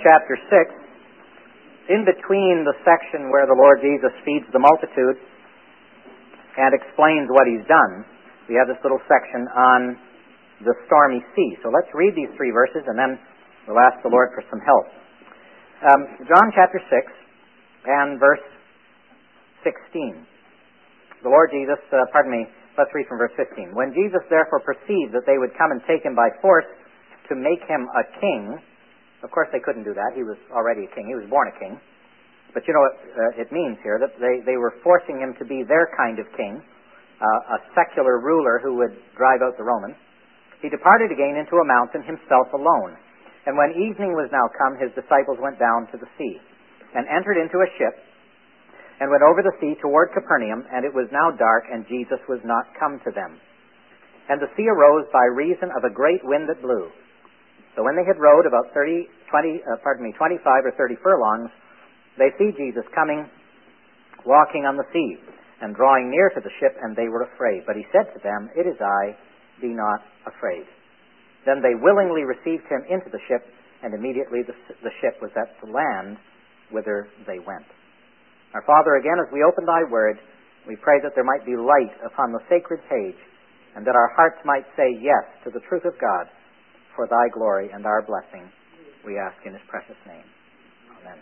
chapter 6, in between the section where the Lord Jesus feeds the multitude and explains what He's done, we have this little section on the stormy sea. So let's read these 3 verses and then we'll ask the Lord for some help. John chapter 6 and verse 16. The Lord Jesus, let's read from verse 15. When Jesus therefore perceived that they would come and take Him by force to make Him a king, of course they couldn't do that. He was already a king. He was born a king. But you know what it means here, that they were forcing Him to be their kind of king, a secular ruler who would drive out the Romans. He departed again into a mountain himself alone. And when evening was now come, His disciples went down to the sea, and entered into a ship, and went over the sea toward Capernaum, and it was now dark, and Jesus was not come to them. And the sea arose by reason of a great wind that blew. So when they had rowed about 25 or 30 furlongs, they see Jesus coming, walking on the sea, and drawing near to the ship, and they were afraid. But He said to them, "It is I, be not afraid." Then they willingly received Him into the ship, and immediately the ship was at the land whither they went. Our Father, again, as we open Thy Word, we pray that there might be light upon the sacred page, and that our hearts might say yes to the truth of God, for Thy glory and our blessing, we ask in His precious name. Amen.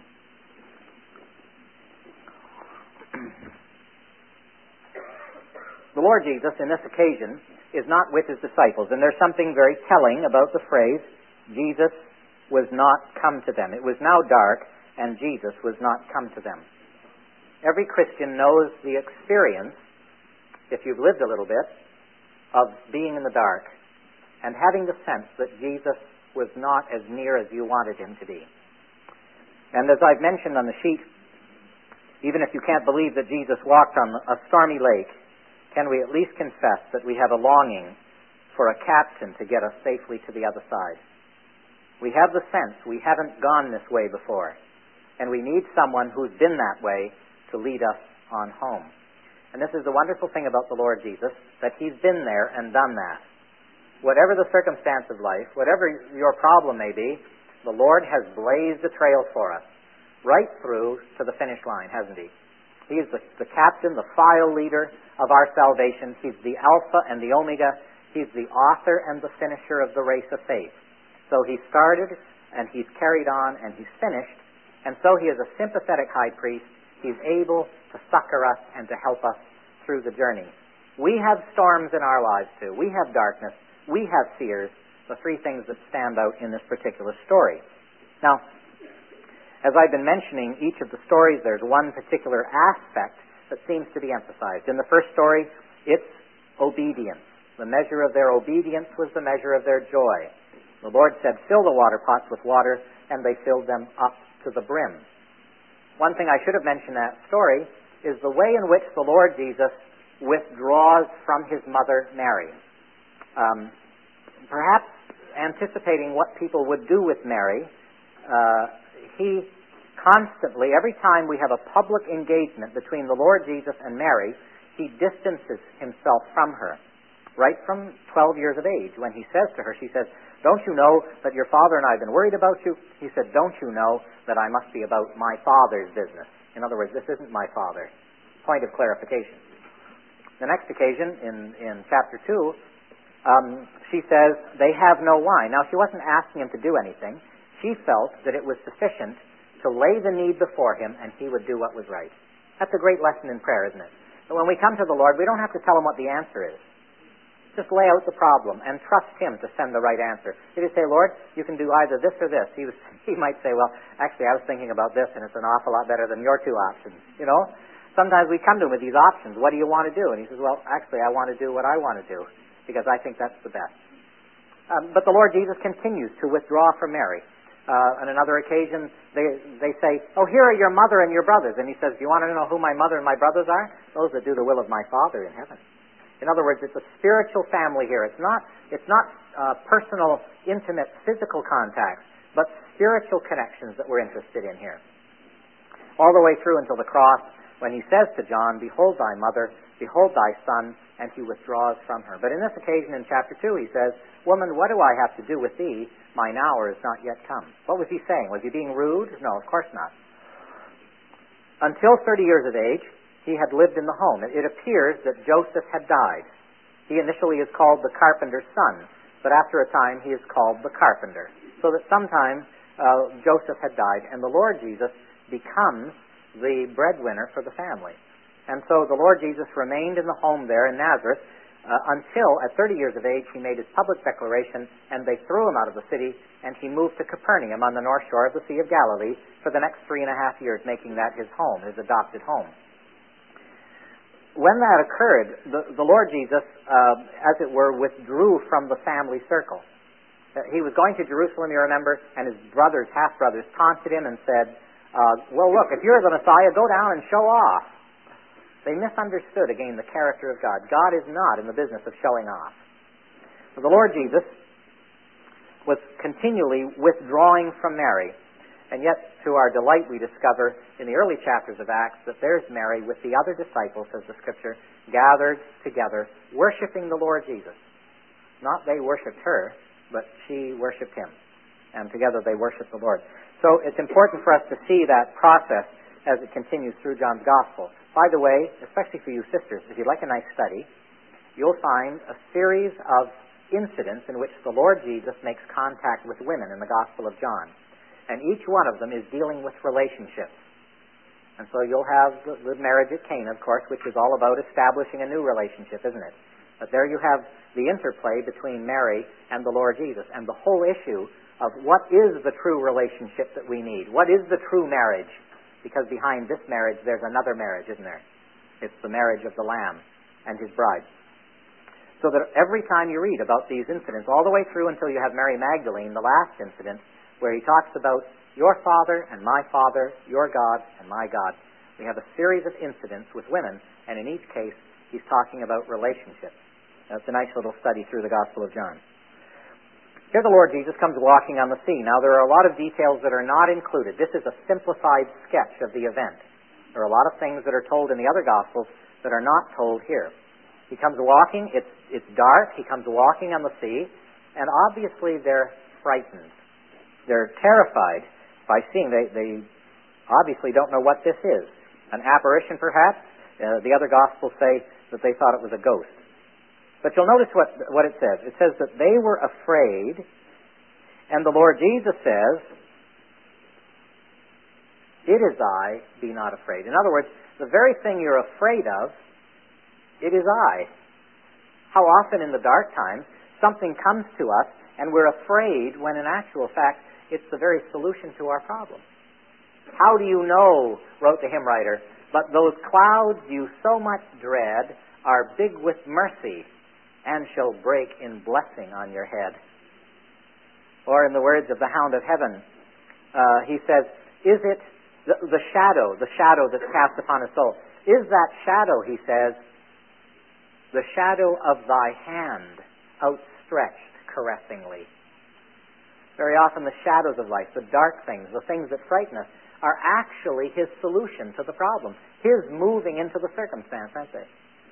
The Lord Jesus, in this occasion, is not with His disciples, and there's something very telling about the phrase, Jesus was not come to them. It was now dark, and Jesus was not come to them. Every Christian knows the experience, if you've lived a little bit, of being in the dark and having the sense that Jesus was not as near as you wanted Him to be. And as I've mentioned on the sheet, even if you can't believe that Jesus walked on a stormy lake, can we at least confess that we have a longing for a captain to get us safely to the other side? We have the sense we haven't gone this way before, and we need someone who's been that way to lead us on home. And this is the wonderful thing about the Lord Jesus, that He's been there and done that. Whatever the circumstance of life, whatever your problem may be, the Lord has blazed a trail for us, right through to the finish line, hasn't He? He is the captain, the file leader of our salvation. He's the Alpha and the Omega. He's the author and the finisher of the race of faith. So He started, and He's carried on, and He's finished, and so He is a sympathetic high priest. He's able to succor us and to help us through the journey. We have storms in our lives too. We have darkness. We have fears. The 3 things that stand out in this particular story. Now, as I've been mentioning each of the stories, there's one particular aspect that seems to be emphasized. In the first story, it's obedience. The measure of their obedience was the measure of their joy. The Lord said, "Fill the water pots with water," and they filled them up to the brim. One thing I should have mentioned in that story is the way in which the Lord Jesus withdraws from His mother Mary. Perhaps anticipating what people would do with Mary, He constantly, every time we have a public engagement between the Lord Jesus and Mary, He distances Himself from her. Right from 12 years of age, when He says to her, she says, "Don't you know that your father and I have been worried about you?" He said, "Don't you know that I must be about my Father's business?" In other words, this isn't my Father. Point of clarification. The next occasion, in chapter 2, she says, "They have no wine." Now, she wasn't asking Him to do anything. She felt that it was sufficient to lay the need before Him, and He would do what was right. That's a great lesson in prayer, isn't it? But when we come to the Lord, we don't have to tell Him what the answer is. Just lay out the problem and trust Him to send the right answer. If you say, "Lord, you can do either this or this," He might say, "Well, actually, I was thinking about this, and it's an awful lot better than your 2 options." You know? Sometimes we come to Him with these options. "What do you want to do?" And He says, "Well, actually, I want to do what I want to do, because I think that's the best." But the Lord Jesus continues to withdraw from Mary. On another occasion, they say, "Oh, here are your mother and your brothers." And He says, "Do you want to know who my mother and my brothers are? Those that do the will of my Father in heaven." In other words, it's a spiritual family here. It's not personal, intimate, physical contacts, but spiritual connections that we're interested in here. All the way through until the cross, when He says to John, "Behold thy mother, behold thy son," and he withdraws from her. But in this occasion in chapter 2 he says, "Woman, what do I have to do with thee? Mine hour is not yet come." What was he saying? Was he being rude? No, of course not. Until 30 years of age, he had lived in the home. It appears that Joseph had died. He initially is called the carpenter's son, but after a time he is called the carpenter. So that sometime Joseph had died, and the Lord Jesus becomes the breadwinner for the family. And so the Lord Jesus remained in the home there in Nazareth until, at 30 years of age, he made his public declaration, and they threw him out of the city, and he moved to Capernaum on the north shore of the Sea of Galilee for the next 3.5 years, making that his home, his adopted home. When that occurred, the Lord Jesus, as it were, withdrew from the family circle. He was going to Jerusalem, you remember, and his brothers, half-brothers, taunted him and said, well, look, if you're the Messiah, go down and show off. They misunderstood, again, the character of God. God is not in the business of showing off. So the Lord Jesus was continually withdrawing from Mary. And yet, to our delight, we discover in the early chapters of Acts that there's Mary with the other disciples, says the Scripture, gathered together, worshiping the Lord Jesus. Not they worshipped her, but she worshipped him. And together they worshiped the Lord. So it's important for us to see that process as it continues through John's Gospel. By the way, especially for you sisters, if you'd like a nice study, you'll find a series of incidents in which the Lord Jesus makes contact with women in the Gospel of John. And each one of them is dealing with relationships. And so you'll have the marriage at Cana, of course, which is all about establishing a new relationship, isn't it? But there you have the interplay between Mary and the Lord Jesus, and the whole issue of what is the true relationship that we need? What is the true marriage? Because behind this marriage, there's another marriage, isn't there? It's the marriage of the Lamb and his bride. So that every time you read about these incidents, all the way through until you have Mary Magdalene, the last incident, where he talks about your father and my father, your God and my God, we have a series of incidents with women, and in each case, he's talking about relationships. That's a nice little study through the Gospel of John. Here the Lord Jesus comes walking on the sea. Now there are a lot of details that are not included. This is a simplified sketch of the event. There are a lot of things that are told in the other Gospels that are not told here. He comes walking, it's dark, he comes walking on the sea, and obviously they're frightened. They're terrified by seeing, they obviously don't know what this is. An apparition perhaps? The other Gospels say that they thought it was a ghost. But you'll notice what it says. It says that they were afraid, and the Lord Jesus says, "It is I, be not afraid." In other words, the very thing you're afraid of, it is I. How often in the dark times, something comes to us, and we're afraid when in actual fact, it's the very solution to our problem. How do you know, wrote the hymn writer, but those clouds you so much dread are big with mercy, and shall break in blessing on your head. Or in the words of the Hound of Heaven, he says, is it the shadow that's cast upon his soul? Is that shadow, he says, the shadow of thy hand outstretched caressingly? Very often the shadows of life, the dark things, the things that frighten us, are actually his solution to the problem. His moving into the circumstance, aren't they?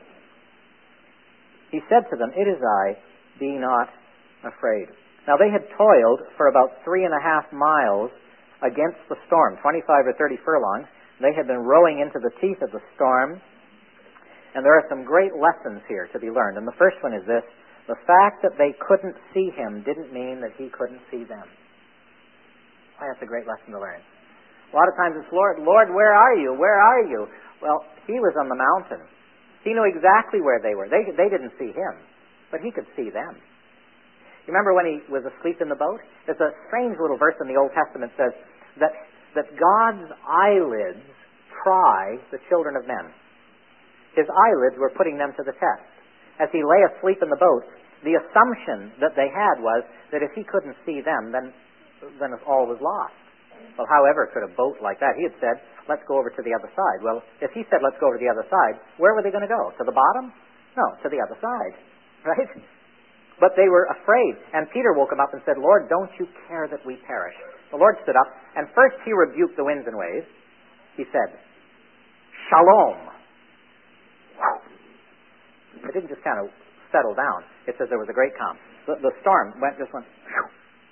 He said to them, "It is I, be not afraid." Now they had toiled for about 3.5 miles against the storm, 25 or 30 furlongs. They had been rowing into the teeth of the storm. And there are some great lessons here to be learned. And the first one is this: the fact that they couldn't see him didn't mean that he couldn't see them. Why, that's a great lesson to learn. A lot of times it's, Lord, where are you? Where are you? Well, he was on the mountain. He knew exactly where they were. They didn't see him, but he could see them. You remember when he was asleep in the boat? There's a strange little verse in the Old Testament that says that God's eyelids try the children of men. His eyelids were putting them to the test. As he lay asleep in the boat, the assumption that they had was that if he couldn't see them, then all was lost. Well, however could a boat like that? He had said, let's go over to the other side. Well, if he said, let's go over to the other side, where were they going to go? To the bottom? No, to the other side. Right? But they were afraid. And Peter woke him up and said, Lord, don't you care that we perish? The Lord stood up, and first he rebuked the winds and waves. He said, Shalom. It didn't just kind of settle down. It says there was a great calm. The storm just went, whew.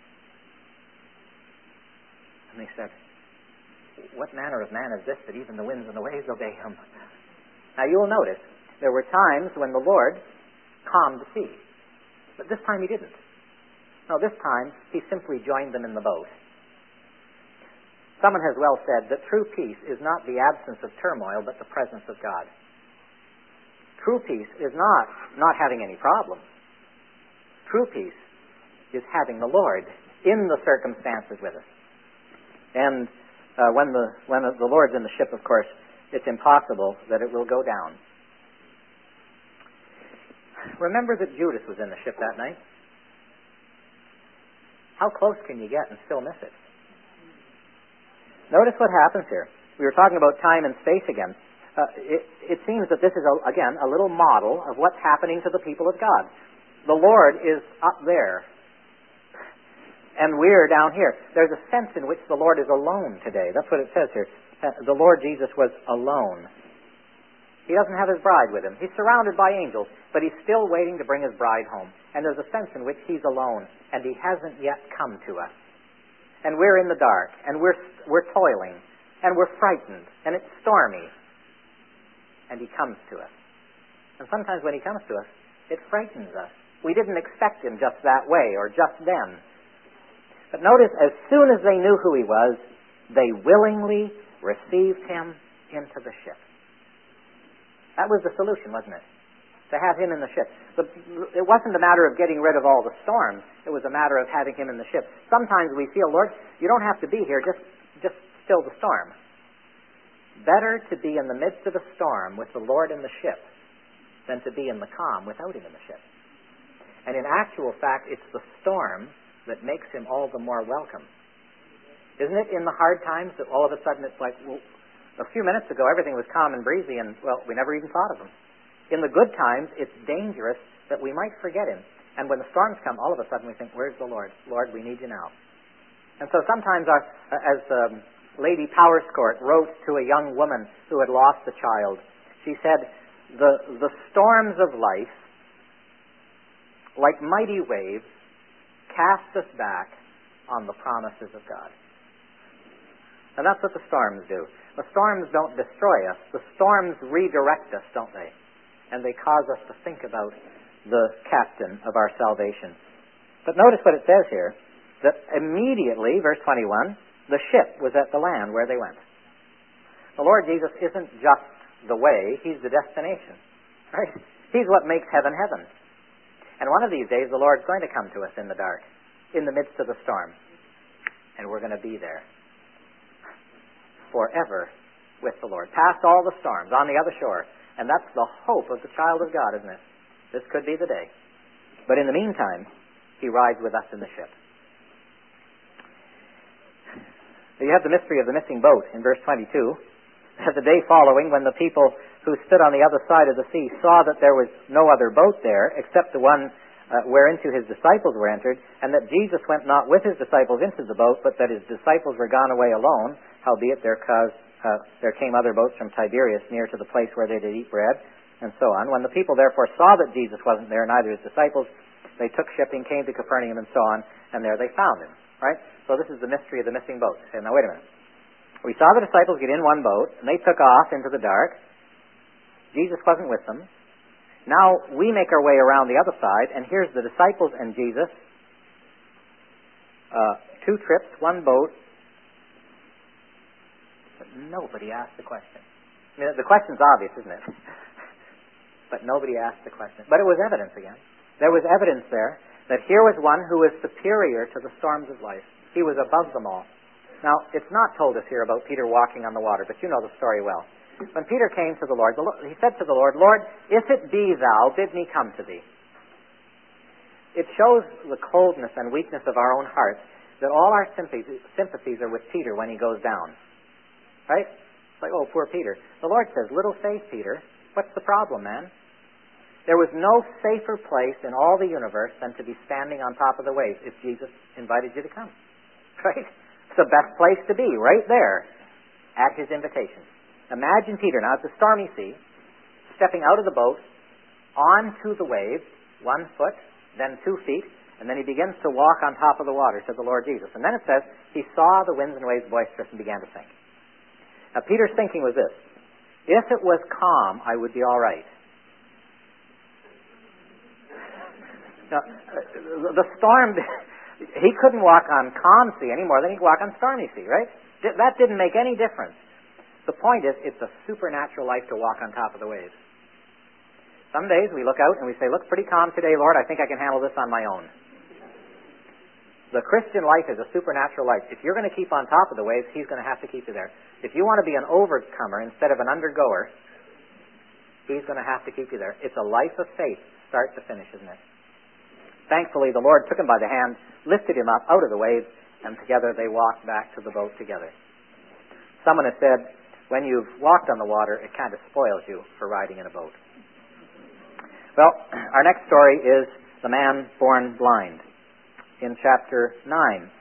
And they said, what manner of man is this that even the winds and the waves obey him? Now you will notice there were times when the Lord calmed the sea. But this time he didn't. No, this time he simply joined them in the boat. Someone has well said that true peace is not the absence of turmoil, but the presence of God. True peace is not having any problems. True peace is having the Lord in the circumstances with us. And when the Lord's in the ship, of course, it's impossible that it will go down. Remember that Judas was in the ship that night. How close can you get and still miss it? Notice what happens here. We were talking about time and space again. It seems that this is, again, a little model of what's happening to the people of God. The Lord is up there, and we're down here. There's a sense in which the Lord is alone today. That's what it says here. The Lord Jesus was alone. He doesn't have his bride with him. He's surrounded by angels, but he's still waiting to bring his bride home. And there's a sense in which he's alone, and he hasn't yet come to us. And we're in the dark, and we're toiling, and we're frightened, and it's stormy. And he comes to us. And sometimes when he comes to us, it frightens us. We didn't expect him just that way, or just then. But notice, as soon as they knew who he was, they willingly received him into the ship. That was the solution, wasn't it? To have him in the ship. It wasn't a matter of getting rid of all the storms. It was a matter of having him in the ship. Sometimes we feel, Lord, you don't have to be here. Just still the storm. Better to be in the midst of a storm with the Lord in the ship than to be in the calm without him in the ship. And in actual fact, it's the storm that makes him all the more welcome. Isn't it in the hard times that all of a sudden it's like, well, a few minutes ago everything was calm and breezy and, well, we never even thought of him. In the good times, it's dangerous that we might forget him. And when the storms come, all of a sudden we think, where's the Lord? Lord, we need you now. And so sometimes, as Lady Powerscourt wrote to a young woman who had lost a child, she said, the storms of life, like mighty waves, cast us back on the promises of God. And that's what the storms do. The storms don't destroy us. The storms redirect us, don't they? And they cause us to think about the captain of our salvation. But notice what it says here, that immediately, verse 21, the ship was at the land where they went. The Lord Jesus isn't just the way, he's the destination. Right? He's what makes heaven heaven. And one of these days the Lord's going to come to us in the dark, in the midst of the storm. And we're going to be there forever with the Lord, past all the storms, on the other shore. And that's the hope of the child of God, isn't it? This could be the day. But in the meantime, he rides with us in the ship. You have the mystery of the missing boat in verse 22. The day following, when the people who stood on the other side of the sea saw that there was no other boat there except the one whereinto his disciples were entered, and that Jesus went not with his disciples into the boat, but that his disciples were gone away alone, howbeit there came other boats from Tiberias near to the place where they did eat bread, and so on. When the people therefore saw that Jesus wasn't there, neither his disciples, they took shipping, came to Capernaum, and so on, and there they found him. Right? So this is the mystery of the missing boat. So now wait a minute. We saw the disciples get in one boat, and they took off into the dark. Jesus wasn't with them. Now we make our way around the other side, and here's the disciples and Jesus. 2 trips, 1 boat. But nobody asked the question. I mean, the question's obvious, isn't it? But nobody asked the question. But it was evidence again. There was evidence there that here was one who was superior to the storms of life. He was above them all. Now, it's not told us here about Peter walking on the water, but you know the story well. When Peter came to the Lord, he said to the Lord, Lord, if it be thou, bid me come to thee. It shows the coldness and weakness of our own hearts that all our sympathies are with Peter when he goes down. Right? It's like, oh, poor Peter. The Lord says, little faith, Peter. What's the problem, man? There was no safer place in all the universe than to be standing on top of the waves if Jesus invited you to come. Right? It's the best place to be, right there, at his invitation. Imagine Peter, now it's a stormy sea, stepping out of the boat onto the waves, 1 foot, then 2 feet, and then he begins to walk on top of the water, said the Lord Jesus. And then it says, he saw the winds and waves boisterous and began to sink. Now, Peter's thinking was this: if it was calm, I would be all right. Now, the storm, he couldn't walk on calm sea any more than he could walk on stormy sea, right? That didn't make any difference. The point is, it's a supernatural life to walk on top of the waves. Some days we look out and we say, looks pretty calm today, Lord, I think I can handle this on my own. The Christian life is a supernatural life. If you're going to keep on top of the waves, He's going to have to keep you there. If you want to be an overcomer instead of an undergoer, He's going to have to keep you there. It's a life of faith, start to finish, isn't it? Thankfully, the Lord took him by the hand, lifted him up out of the waves, and together they walked back to the boat together. Someone has said, when you've walked on the water, it kind of spoils you for riding in a boat. Well, our next story is the man born blind in chapter 9.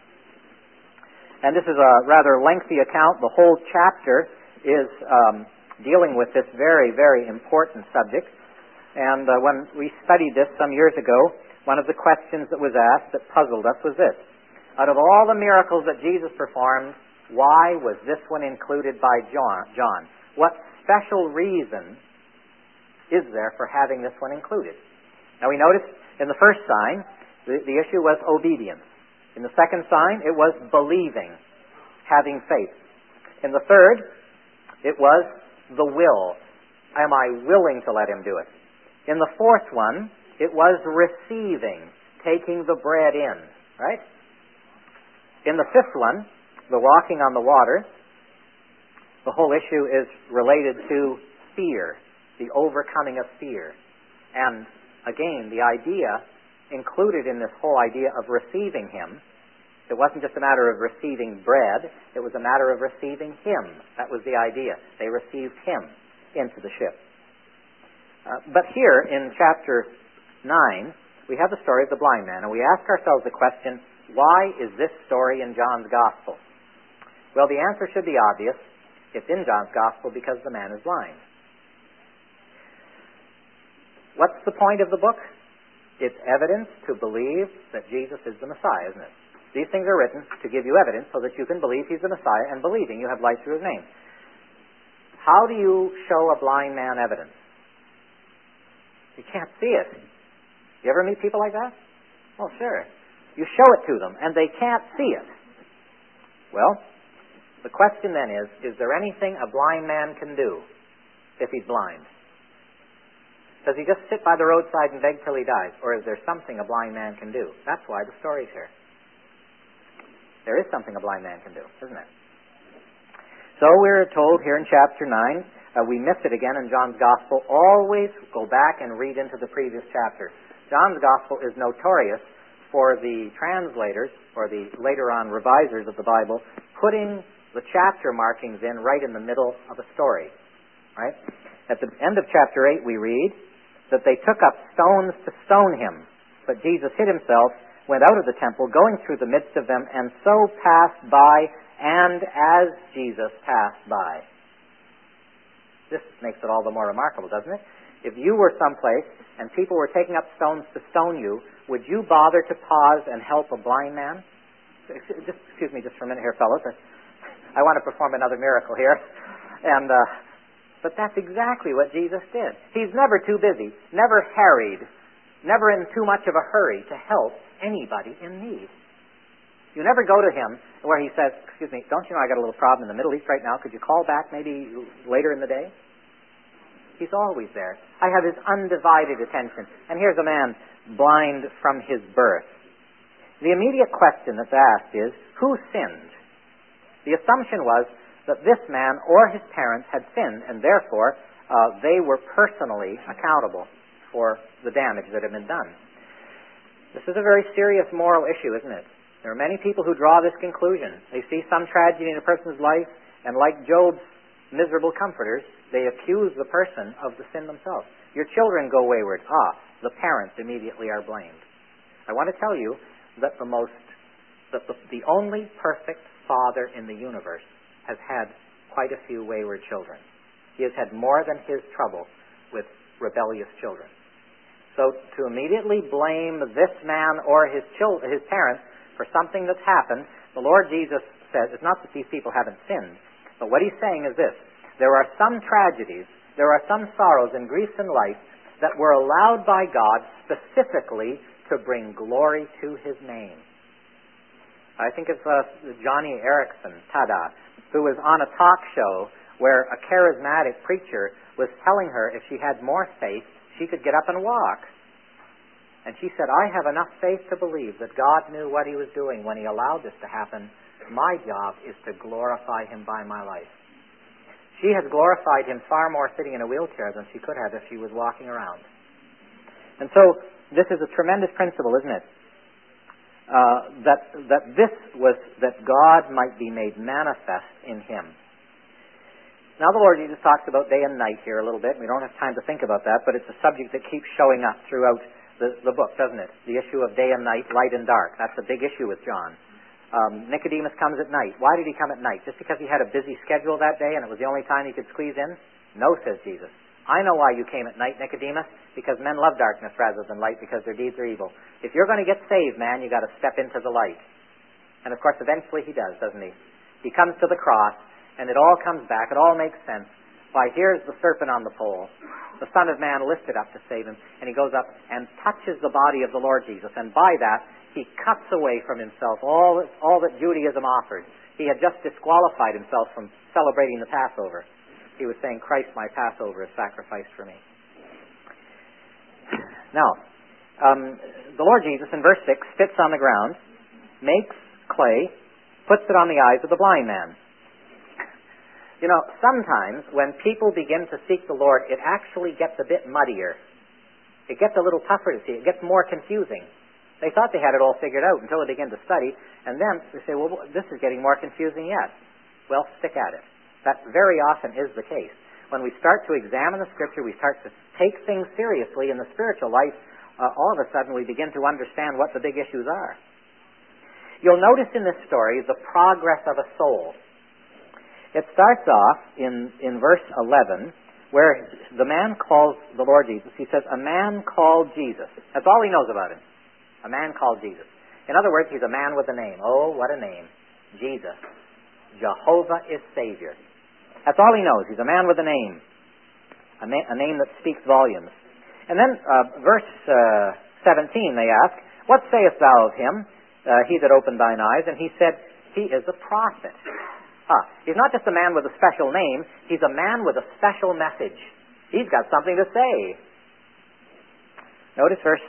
And this is a rather lengthy account. The whole chapter is dealing with this very, very important subject. And when we studied this some years ago, one of the questions that was asked that puzzled us was this: out of all the miracles that Jesus performed, why was this one included by John? What special reason is there for having this one included? Now we noticed in the first sign, the issue was obedience. In the second sign, it was believing, having faith. In the third, it was the will. Am I willing to let Him do it? In the fourth one, it was receiving, taking the bread in, right? In the fifth one, the walking on the water, the whole issue is related to fear, the overcoming of fear. And again, the idea included in this whole idea of receiving Him, it wasn't just a matter of receiving bread, it was a matter of receiving Him. That was the idea. They received Him into the ship. But here in chapter 9, we have the story of the blind man, and we ask ourselves the question, why is this story in John's Gospel? Well, the answer should be obvious. It's in John's Gospel because the man is blind. What's the point of the book? It's evidence to believe that Jesus is the Messiah, isn't it? These things are written to give you evidence so that you can believe He's the Messiah, and believing you have life through His name. How do you show a blind man evidence? You can't see it. You ever meet people like that? Well, sure. You show it to them, and they can't see it. Well, the question then is there anything a blind man can do if he's blind? Does he just sit by the roadside and beg till he dies? Or is there something a blind man can do? That's why the story's here. There is something a blind man can do, isn't it? So we're told here in chapter 9, we miss it again in John's Gospel, always go back and read into the previous chapter. John's Gospel is notorious for the translators, or the later on revisers of the Bible, putting the chapter markings in right in the middle of a story. Right? At the end of chapter 8 we read that they took up stones to stone Him, but Jesus hid Himself, went out of the temple, going through the midst of them, and so passed by, and as Jesus passed by. This makes it all the more remarkable, doesn't it? If you were someplace and people were taking up stones to stone you, would you bother to pause and help a blind man? Excuse me just for a minute here, fellows. I want to perform another miracle here. But that's exactly what Jesus did. He's never too busy, never harried, never in too much of a hurry to help anybody in need. You never go to Him where He says, excuse me, don't you know I got a little problem in the Middle East right now? Could you call back maybe later in the day? He's always there. I have His undivided attention. And here's a man blind from his birth. The immediate question that's asked is, who sinned? The assumption was that this man or his parents had sinned, and therefore they were personally accountable for the damage that had been done. This is a very serious moral issue, isn't it? There are many people who draw this conclusion. They see some tragedy in a person's life, and like Job's miserable comforters, they accuse the person of the sin themselves. Your children go wayward. The parents immediately are blamed. I want to tell you that the only perfect father in the universe has had quite a few wayward children. He has had more than his trouble with rebellious children. So to immediately blame this man or his parents for something that's happened, the Lord Jesus says, it's not that these people haven't sinned, but what he's saying is this: there are some tragedies, there are some sorrows and griefs in life that were allowed by God specifically to bring glory to his name. I think of Johnny Erickson, Tada, who was on a talk show where a charismatic preacher was telling her if she had more faith, she could get up and walk. And she said, I have enough faith to believe that God knew what he was doing when he allowed this to happen. My job is to glorify him by my life. She has glorified him far more sitting in a wheelchair than she could have if she was walking around. And so, this is a tremendous principle, isn't it? That God might be made manifest in him. Now the Lord Jesus talks about day and night here a little bit. We don't have time to think about that, but it's a subject that keeps showing up throughout the book, doesn't it? The issue of day and night, light and dark. That's a big issue with John. Nicodemus comes at night. Why did he come at night? Just because he had a busy schedule that day and it was the only time he could squeeze in? No, says Jesus. I know why you came at night, Nicodemus, because men love darkness rather than light because their deeds are evil. If you're going to get saved, man, you've got to step into the light. And of course, eventually he does, doesn't he? He comes to the cross, and it all comes back. It all makes sense. Why, here's the serpent on the pole, the Son of Man lifted up to save him, and he goes up and touches the body of the Lord Jesus, and by that, he cuts away from himself all that Judaism offered. He had just disqualified himself from celebrating the Passover. He was saying, Christ, my Passover, is sacrificed for me. Now, the Lord Jesus, in verse 6, spits on the ground, makes clay, puts it on the eyes of the blind man. You know, sometimes when people begin to seek the Lord, it actually gets a bit muddier. It gets a little tougher to see. It gets more confusing. They thought they had it all figured out until they began to study, and then they say, well, this is getting more confusing yet. Well, stick at it. That very often is the case. When we start to examine the Scripture, we start to take things seriously in the spiritual life, all of a sudden we begin to understand what the big issues are. You'll notice in this story the progress of a soul. It starts off in verse 11, where the man calls the Lord Jesus. He says, a man called Jesus. That's all he knows about him. A man called Jesus. In other words, he's a man with a name. Oh, what a name. Jesus. Jehovah is Savior. That's all he knows. He's a man with a name. A name that speaks volumes. And then, verse 17, they ask, what sayest thou of him, he that opened thine eyes? And he said, he is a prophet. He's not just a man with a special name. He's a man with a special message. He's got something to say. Notice verse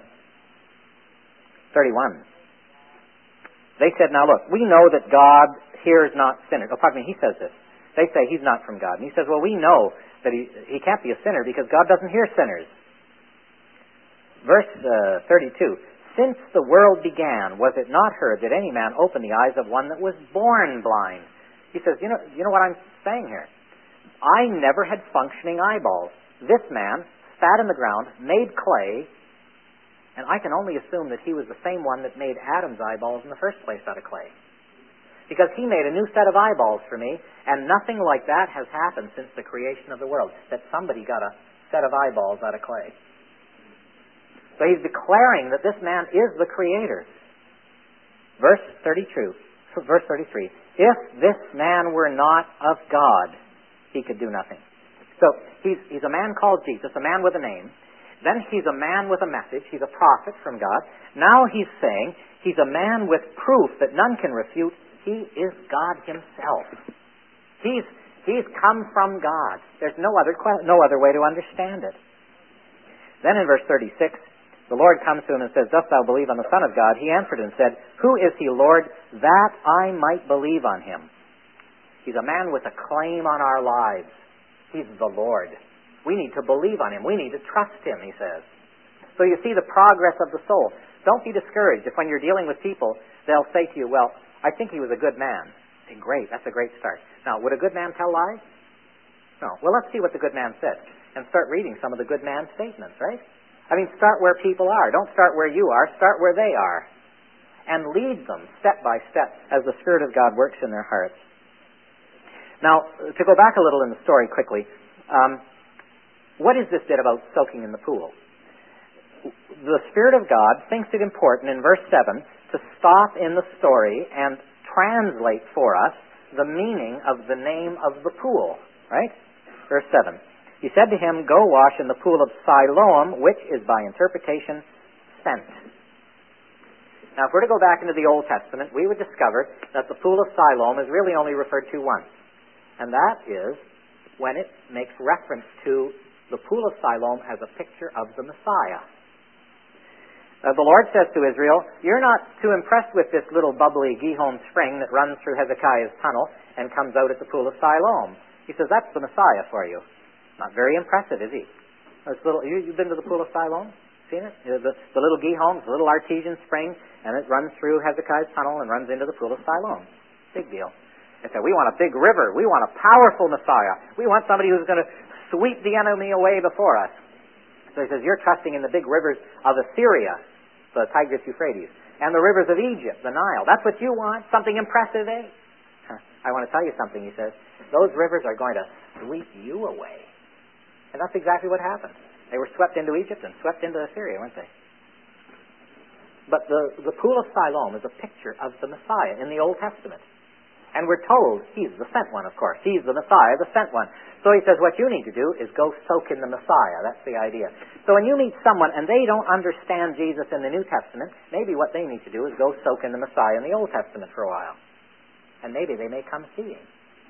31. They said, now look, we know that God hears not sinners. Oh, pardon me, he says this. They say he's not from God. And he says, well, we know that he can't be a sinner because God doesn't hear sinners. Verse 32. Since the world began, was it not heard that any man opened the eyes of one that was born blind? He says, you know what I'm saying here? I never had functioning eyeballs. This man spat in the ground, made clay, and I can only assume that he was the same one that made Adam's eyeballs in the first place out of clay. Because he made a new set of eyeballs for me, and nothing like that has happened since the creation of the world, that somebody got a set of eyeballs out of clay. So he's declaring that this man is the Creator. Verse 33. If this man were not of God, he could do nothing. So he's a man called Jesus, a man with a name. Then he's a man with a message. He's a prophet from God. Now he's saying he's a man with proof that none can refute. He is God himself. He's come from God. There's no other way to understand it. Then in verse 36, the Lord comes to him and says, dost thou believe on the Son of God? He answered and said, who is he, Lord, that I might believe on him? He's a man with a claim on our lives. He's the Lord. We need to believe on him. We need to trust him, he says. So you see the progress of the soul. Don't be discouraged if when you're dealing with people, they'll say to you, well, I think he was a good man. Say, great, that's a great start. Now, would a good man tell lies? No. Well, let's see what the good man said. And start reading some of the good man's statements, right? I mean, start where people are. Don't start where you are. Start where they are. And lead them step by step as the Spirit of God works in their hearts. Now, to go back a little in the story quickly, what is this bit about soaking in the pool? the Spirit of God thinks it important in verse 7 to stop in the story and translate for us the meaning of the name of the pool. Right? Verse 7. He said to him, "Go wash in the pool of Siloam, which is by interpretation sent." Now, if we're to go back into the Old Testament, we would discover that the pool of Siloam is really only referred to once. And that is when it makes reference to the pool of Siloam as a picture of the Messiah. The Lord says to Israel, "You're not too impressed with this little bubbly Gihon spring that runs through Hezekiah's tunnel and comes out at the pool of Siloam." He says, "That's the Messiah for you." Not very impressive, is he? You've been to the pool of Siloam? Seen it? The little Gihon, the little artesian spring, and it runs through Hezekiah's tunnel and runs into the pool of Siloam. Big deal. They say, "We want a big river. We want a powerful Messiah. We want somebody who's going to sweep the enemy away before us." So he says, "You're trusting in the big rivers of Assyria, the Tigris, Euphrates, and the rivers of Egypt, the Nile. That's what you want? Something impressive, eh?" I want to tell you something, he says. Those rivers are going to sweep you away. And that's exactly what happened. They were swept into Egypt and swept into Assyria, weren't they? But the pool of Siloam is a picture of the Messiah in the Old Testament. And we're told he's the sent one, of course. He's the Messiah, the sent one. So he says what you need to do is go soak in the Messiah. That's the idea. So when you meet someone and they don't understand Jesus in the New Testament, maybe what they need to do is go soak in the Messiah in the Old Testament for a while. And maybe they may come seeing.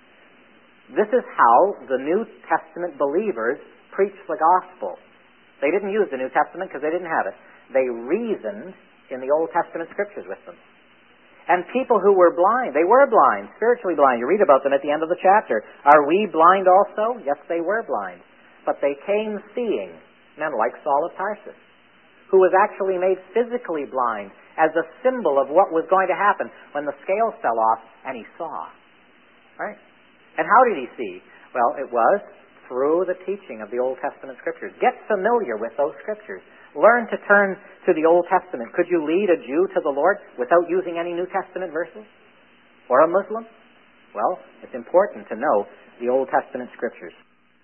This is how the New Testament believers preach the gospel. They didn't use the New Testament because they didn't have it. They reasoned in the Old Testament scriptures with them. And people who were blind, they were blind, spiritually blind. You read about them at the end of the chapter. Are we blind also? Yes, they were blind. But they came seeing, men like Saul of Tarsus, who was actually made physically blind as a symbol of what was going to happen when the scales fell off and he saw. Right? And how did he see? Well, it was through the teaching of the Old Testament scriptures. Get familiar with those scriptures. Learn to turn to the Old Testament. Could you lead a Jew to the Lord without using any New Testament verses? Or a Muslim? Well, it's important to know the Old Testament scriptures.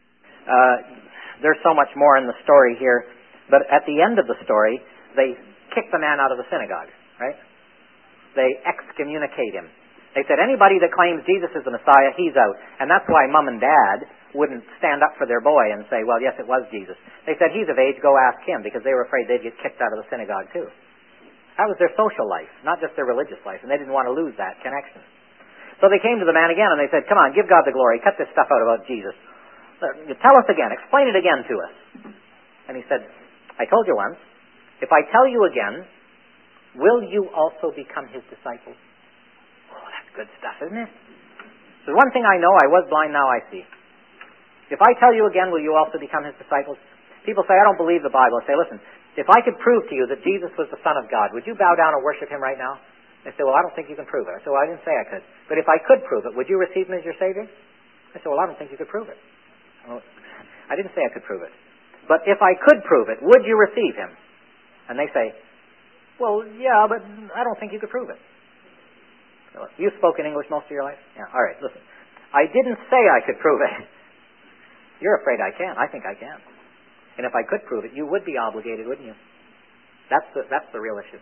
There's so much more in the story here, but at the end of the story, they kick the man out of the synagogue, right? They excommunicate him. They said, anybody that claims Jesus is the Messiah, he's out. And that's why Mom and Dad wouldn't stand up for their boy and say, well, yes, it was Jesus. They said, he's of age, go ask him, because they were afraid they'd get kicked out of the synagogue too. That was their social life, not just their religious life, and they didn't want to lose that connection. So they came to the man again and they said, come on, give God the glory, cut this stuff out about Jesus. Tell us again, explain it again to us. And he said, I told you once, if I tell you again, will you also become his disciples? Oh, that's good stuff, isn't it? There's one thing I know, I was blind, now I see. If I tell you again, will you also become his disciples? People say, I don't believe the Bible. I say, listen, if I could prove to you that Jesus was the Son of God, would you bow down and worship him right now? They say, well, I don't think you can prove it. I say, well, I didn't say I could. But if I could prove it, would you receive him as your Savior? I say, well, I don't think you could prove it. Well, I didn't say I could prove it. But if I could prove it, would you receive him? And they say, well, yeah, but I don't think you could prove it. You spoke in English most of your life? Yeah, all right, listen. I didn't say I could prove it. You're afraid I can. I think I can. And if I could prove it, you would be obligated, wouldn't you? That's the real issue.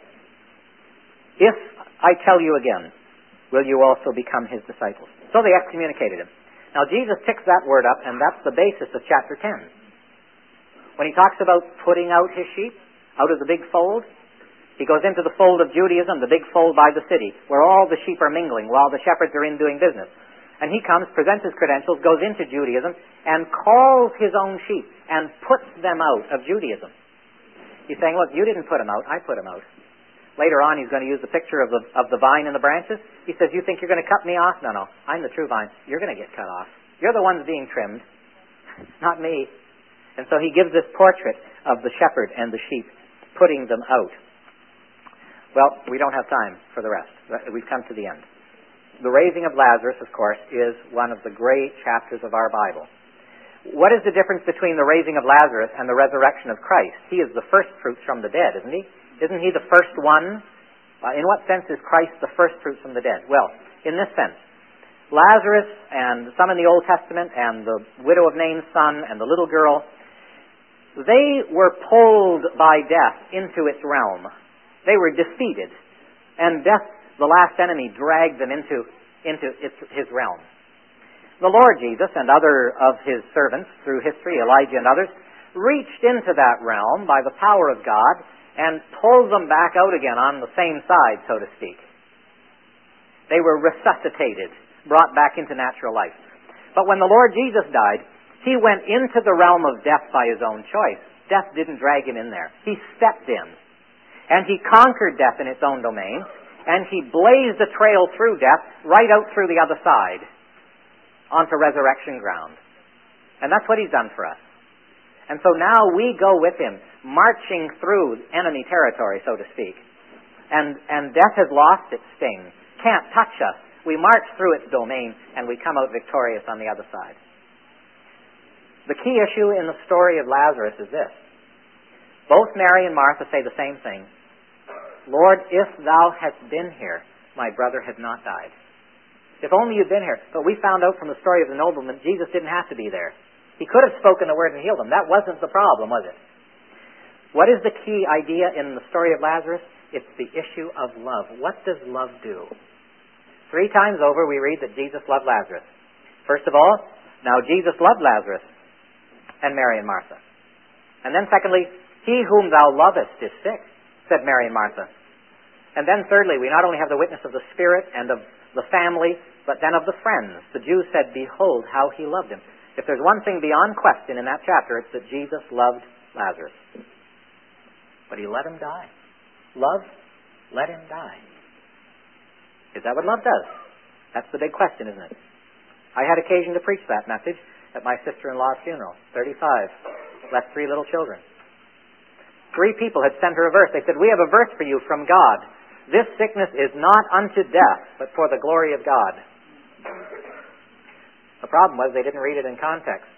If I tell you again, will you also become his disciples? So they excommunicated him. Now Jesus picks that word up, and that's the basis of chapter 10. When he talks about putting out his sheep out of the big fold, he goes into the fold of Judaism, the big fold by the city, where all the sheep are mingling while the shepherds are in doing business. And he comes, presents his credentials, goes into Judaism, and calls his own sheep and puts them out of Judaism. He's saying, look, you didn't put them out, I put them out. Later on, he's going to use the picture of the vine and the branches. He says, you think you're going to cut me off? No, I'm the true vine. You're going to get cut off. You're the ones being trimmed, not me. And so he gives this portrait of the shepherd and the sheep, putting them out. Well, we don't have time for the rest. We've come to the end. The raising of Lazarus, of course, is one of the great chapters of our Bible. What is the difference between the raising of Lazarus and the resurrection of Christ? He is the first fruits from the dead, isn't he? Isn't he the first one? In what sense is Christ the first fruits from the dead? Well, in this sense, Lazarus and some in the Old Testament and the widow of Nain's son and the little girl, They were pulled by death into its realm. They were defeated. And death, the last enemy, dragged them into his realm. The Lord Jesus and other of his servants through history, Elijah and others, reached into that realm by the power of God and pulled them back out again on the same side, so to speak. They were resuscitated, brought back into natural life. But when the Lord Jesus died, he went into the realm of death by his own choice. Death didn't drag him in there. He stepped in. And he conquered death in its own domain, and he blazed a trail through death right out through the other side onto resurrection ground. And that's what he's done for us. And so now we go with him, marching through enemy territory, so to speak. And death has lost its sting. Can't touch us. We march through its domain, and we come out victorious on the other side. The key issue in the story of Lazarus is this. Both Mary and Martha say the same thing. Lord, if thou hadst been here, my brother had not died. If only you'd been here. But we found out from the story of the nobleman, Jesus didn't have to be there. He could have spoken the word and healed them. That wasn't the problem, was it? What is the key idea in the story of Lazarus? It's the issue of love. What does love do? 3 times over we read that Jesus loved Lazarus. First of all, now Jesus loved Lazarus and Mary and Martha. And then secondly, he whom thou lovest is sick, said Mary and Martha. And then thirdly, we not only have the witness of the Spirit and of the family, but then of the friends. The Jews said, behold how he loved him. If there's one thing beyond question in that chapter, it's that Jesus loved Lazarus. But he let him die. Love let him die. Is that what love does? That's the big question, isn't it? I had occasion to preach that message at my sister-in-law's funeral, 35, left 3 little children. 3 people had sent her a verse. They said, we have a verse for you from God. This sickness is not unto death, but for the glory of God. The problem was they didn't read it in context.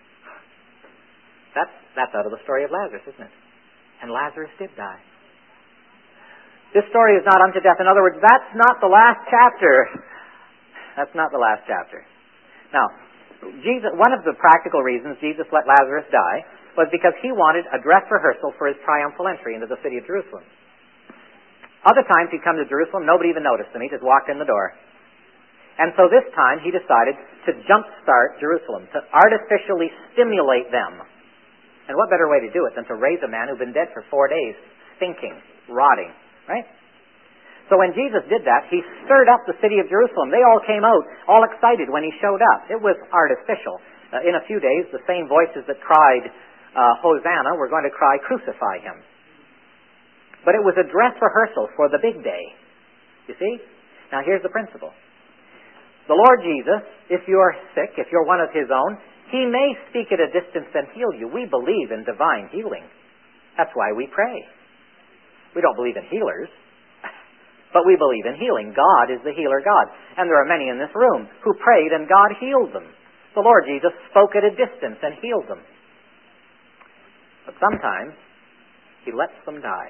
That's out of the story of Lazarus, isn't it? And Lazarus did die. This story is not unto death. In other words, that's not the last chapter. That's not the last chapter. Now, one of the practical reasons Jesus let Lazarus die was because he wanted a dress rehearsal for his triumphal entry into the city of Jerusalem. Other times he'd come to Jerusalem, nobody even noticed him. He just walked in the door. And so this time he decided to jumpstart Jerusalem, to artificially stimulate them. And what better way to do it than to raise a man who'd been dead for 4 days, stinking, rotting, right? So when Jesus did that, he stirred up the city of Jerusalem. They all came out, all excited when he showed up. It was artificial. In a few days, the same voices that cried, Hosanna, were going to cry, crucify him. But it was a dress rehearsal for the big day. You see? Now here's the principle. The Lord Jesus, if you're sick, if you're one of his own, he may speak at a distance and heal you. We believe in divine healing. That's why we pray. We don't believe in healers, but we believe in healing. God is the healer God. And there are many in this room who prayed and God healed them. The Lord Jesus spoke at a distance and healed them. But sometimes he lets them die.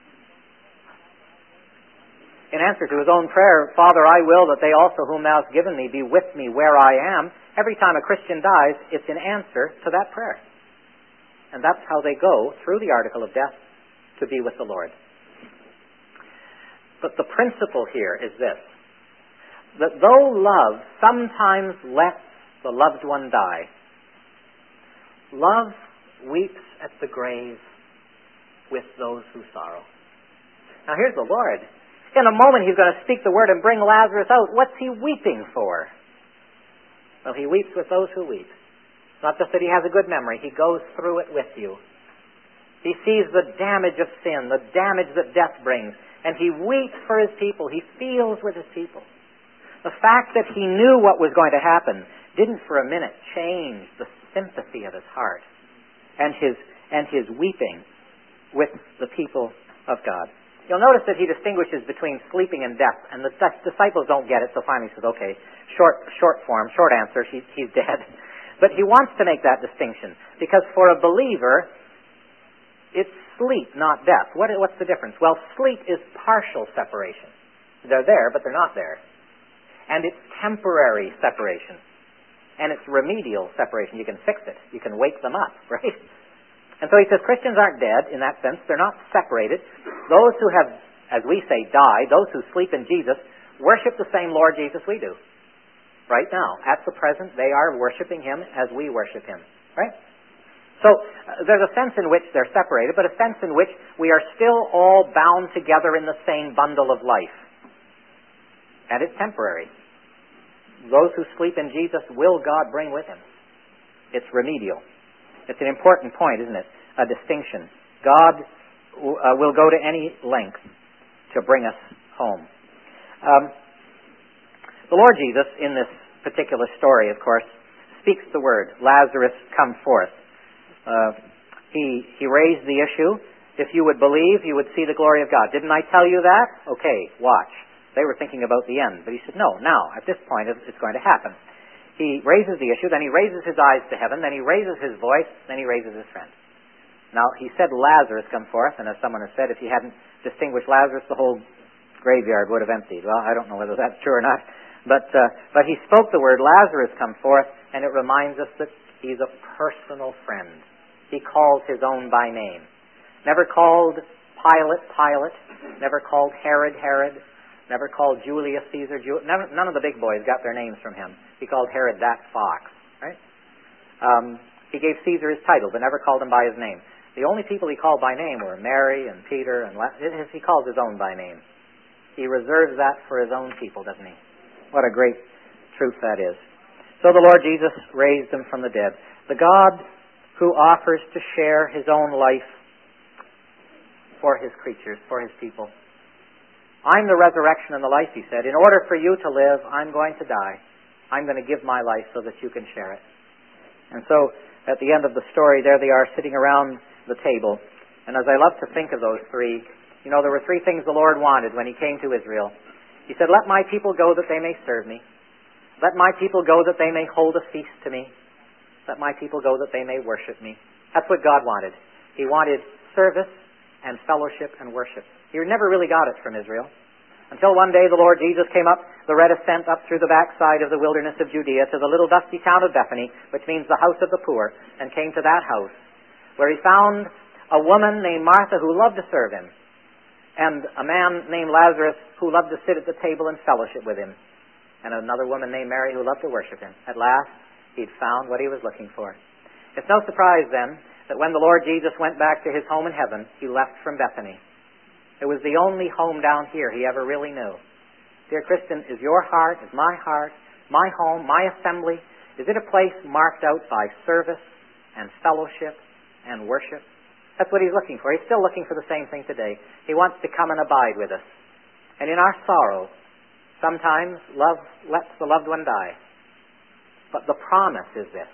In answer to his own prayer, Father, I will that they also whom thou hast given me be with me where I am. Every time a Christian dies, it's in answer to that prayer. And that's how they go through the article of death to be with the Lord. But the principle here is this, that though love sometimes lets the loved one die, love weeps at the grave with those who sorrow. Now here's the Lord. In a moment he's going to speak the word and bring Lazarus out. What's he weeping for? Well, he weeps with those who weep. Not just that he has a good memory. He goes through it with you. He sees the damage of sin, the damage that death brings, and he weeps for his people. He feels with his people. The fact that he knew what was going to happen didn't for a minute change the sympathy of his heart and his weeping with the people of God. You'll notice that he distinguishes between sleeping and death, and the disciples don't get it, so finally he says, okay, short form, short answer, he's dead. But he wants to make that distinction, because for a believer, it's sleep, not death. What's the difference? Well, sleep is partial separation. They're there, but they're not there. And it's temporary separation. And it's remedial separation. You can fix it. You can wake them up, right? And so he says Christians aren't dead in that sense. They're not separated. Those who have, as we say, died, those who sleep in Jesus, worship the same Lord Jesus we do. Right now, at the present, they are worshiping Him as we worship Him. Right? So there's a sense in which they're separated, but a sense in which we are still all bound together in the same bundle of life. And it's temporary. Those who sleep in Jesus will God bring with Him. It's remedial. It's an important point, isn't it? A distinction. God will go to any length to bring us home. The Lord Jesus, in this particular story, of course, speaks the word, Lazarus, come forth. He raised the issue. If you would believe, you would see the glory of God. Didn't I tell you that? Okay, watch. They were thinking about the end. But he said, no, now, at this point, it's going to happen. He raises the issue, then he raises his eyes to heaven, then he raises his voice, then he raises his friend. Now, he said, Lazarus, come forth, and as someone has said, if he hadn't distinguished Lazarus, the whole graveyard would have emptied. Well, I don't know whether that's true or not. But he spoke the word, Lazarus, come forth, and it reminds us that he's a personal friend. He calls his own by name. Never called Pilate, Pilate. Never called Herod, Herod. Never called Julius Caesar, none of the big boys got their names from him. He called Herod that fox, right? He gave Caesar his title, but never called him by his name. The only people he called by name were Mary and Peter, and he calls his own by name. He reserves that for his own people, doesn't he? What a great truth that is. So the Lord Jesus raised him from the dead. The God who offers to share his own life for his creatures, for his people. I'm the resurrection and the life, he said. In order for you to live, I'm going to die. I'm going to give my life so that you can share it. And so, at the end of the story, there they are sitting around the table. And as I love to think of those three, there were three things the Lord wanted when He came to Israel. He said, let my people go that they may serve me. Let my people go that they may hold a feast to me. Let my people go that they may worship me. That's what God wanted. He wanted service and fellowship and worship. He never really got it from Israel. Until one day the Lord Jesus came up the red ascent up through the backside of the wilderness of Judea to the little dusty town of Bethany, which means the house of the poor, and came to that house, where He found a woman named Martha who loved to serve Him, and a man named Lazarus who loved to sit at the table and fellowship with Him, and another woman named Mary who loved to worship Him. At last, he'd found what he was looking for. It's no surprise then that when the Lord Jesus went back to His home in heaven, He left from Bethany. It was the only home down here He ever really knew. Dear Christian, is your heart, is my home, my assembly, is it a place marked out by service and fellowship and worship? That's what He's looking for. He's still looking for the same thing today. He wants to come and abide with us. And in our sorrow, sometimes love lets the loved one die. But the promise is this,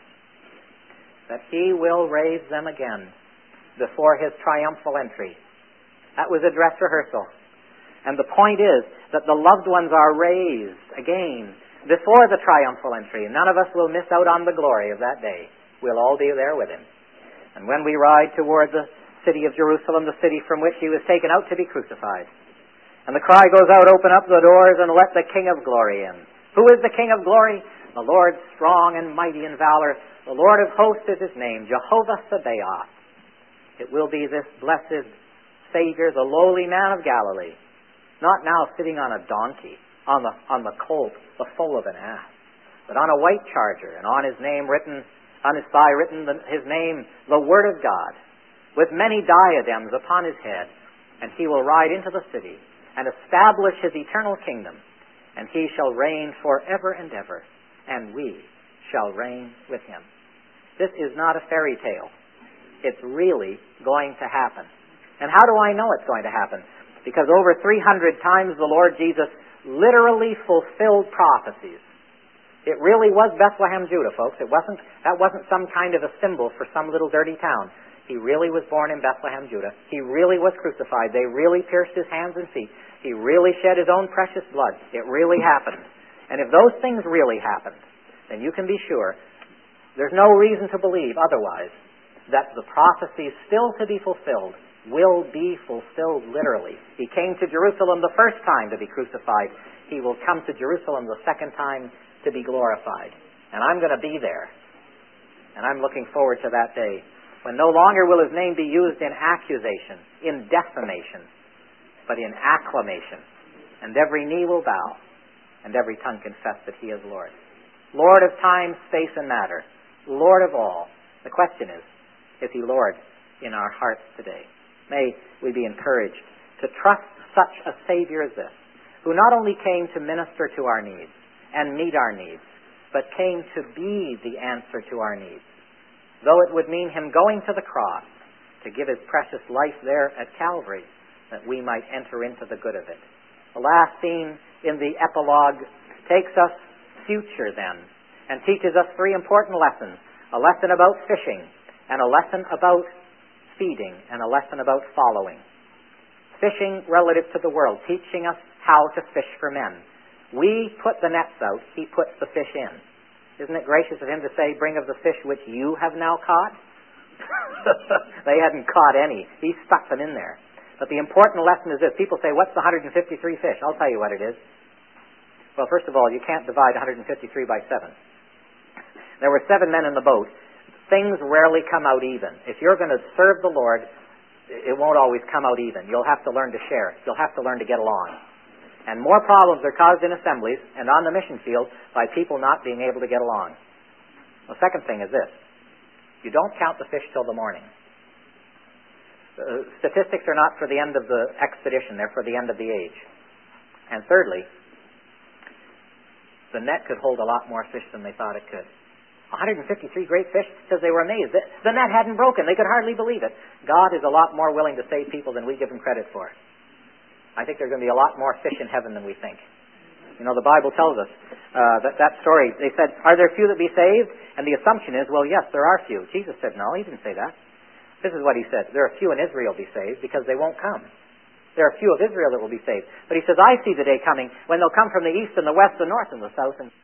that He will raise them again before His triumphal entry. That was a dress rehearsal. And the point is that the loved ones are raised again before the triumphal entry. None of us will miss out on the glory of that day. We'll all be there with Him. And when we ride toward the city of Jerusalem, the city from which He was taken out to be crucified, and the cry goes out, open up the doors and let the King of glory in. Who is the King of glory? The Lord strong and mighty in valor. The Lord of hosts is His name, Jehovah Sabaoth. It will be this blessed Savior, the lowly man of Galilee, not now sitting on a donkey, on the colt, the foal of an ass, but on a white charger, and on his name written, on his thigh written his name, the Word of God, with many diadems upon his head, and He will ride into the city and establish His eternal kingdom, and He shall reign forever and ever, and we shall reign with Him. This is not a fairy tale. It's really going to happen. And how do I know it's going to happen? Because over 300 times the Lord Jesus literally fulfilled prophecies. It really was Bethlehem, Judah, folks. That wasn't some kind of a symbol for some little dirty town. He really was born in Bethlehem, Judah. He really was crucified. They really pierced His hands and feet. He really shed His own precious blood. It really happened. And if those things really happened, then you can be sure there's no reason to believe otherwise that the prophecies still to be fulfilled will be fulfilled literally. He came to Jerusalem the first time to be crucified. He will come to Jerusalem the second time to be glorified. And I'm going to be there. And I'm looking forward to that day. when no longer will his name be used in accusation, in defamation, but in acclamation. And every knee will bow, and every tongue confess that he is Lord. Lord of time, space, and matter. Lord of all. The question is he Lord in our hearts today? May we be encouraged to trust such a Savior as this, who not only came to minister to our needs and meet our needs, but came to be the answer to our needs. Though it would mean him going to the cross to give his precious life there at Calvary, that we might enter into the good of it. The last scene in the epilogue takes us future then, and teaches us three important lessons. A lesson about fishing, and a lesson about feeding, and a lesson about following. Fishing relative to the world, teaching us how to fish for men. We put the nets out, he puts the fish in. Isn't it gracious of him to say, bring of the fish which you have now caught? They hadn't caught any. He stuck them in there. But the important lesson is this. People say, what's the 153 fish? I'll tell you what it is. Well, first of all, you can't divide 153 by 7. There were 7 men in the boat. Things rarely come out even. If you're going to serve the Lord, it won't always come out even. You'll have to learn to share. You'll have to learn to get along. And more problems are caused in assemblies and on the mission field by people not being able to get along. The second thing is this. You don't count the fish till the morning. Statistics are not for the end of the expedition. They're for the end of the age. And thirdly, the net could hold a lot more fish than they thought it could. 153 great fish, says they were amazed. The net hadn't broken. They could hardly believe it. God is a lot more willing to save people than we give him credit for. I think there are going to be a lot more fish in heaven than we think. You know, the Bible tells us that story. They said, are there few that be saved? And the assumption is, well, yes, there are few. Jesus said, no, he didn't say that. This is what he said. There are few in Israel be saved because they won't come. There are few of Israel that will be saved. But he says, I see the day coming when they'll come from the east and the west, the north and the south. And